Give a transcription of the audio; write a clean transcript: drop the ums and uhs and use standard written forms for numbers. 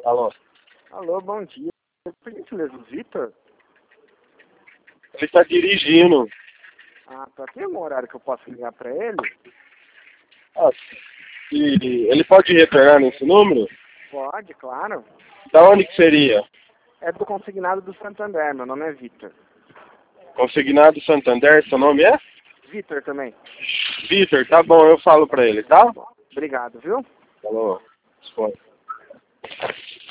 Alô? Alô, bom dia. Por gentileza, o Vitor? Ele está dirigindo. Ah, tá. Tem algum horário que eu possa ligar pra ele? Ah, e ele pode retornar nesse número? Pode, claro. Da onde que seria? É do consignado do Santander, meu nome é Vitor. Consignado Santander, seu nome é? Vitor também. Vitor, tá bom, eu falo pra ele, tá? Obrigado, viu? Falou. Responde.